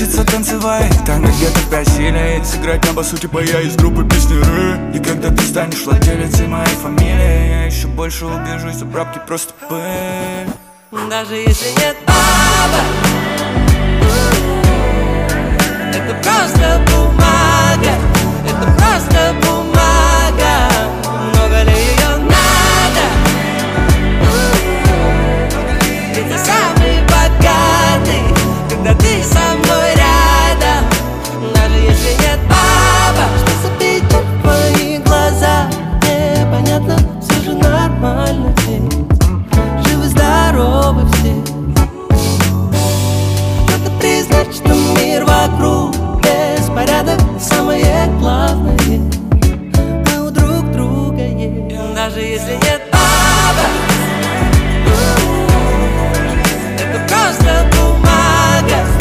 хочется танцевать. Танго где-то в 5 силе. Сыграть на басу типа я из группы песнеры. И когда ты станешь владелицей моей фамилии, я еще больше убежусь, за бабки просто пыль. Даже если нет бабок, это просто бумага, это просто бумага. Много ли ее надо? Ведь ты самый богатый, когда ты со мной рядом. Даже если нет бабок, что за печаль в твоих глазах? Мне понятно, все же нормально здесь. Живы-здоровы все. Надо признать, что мир вокруг беспорядок, самое главное, мы у друг друга есть. Даже если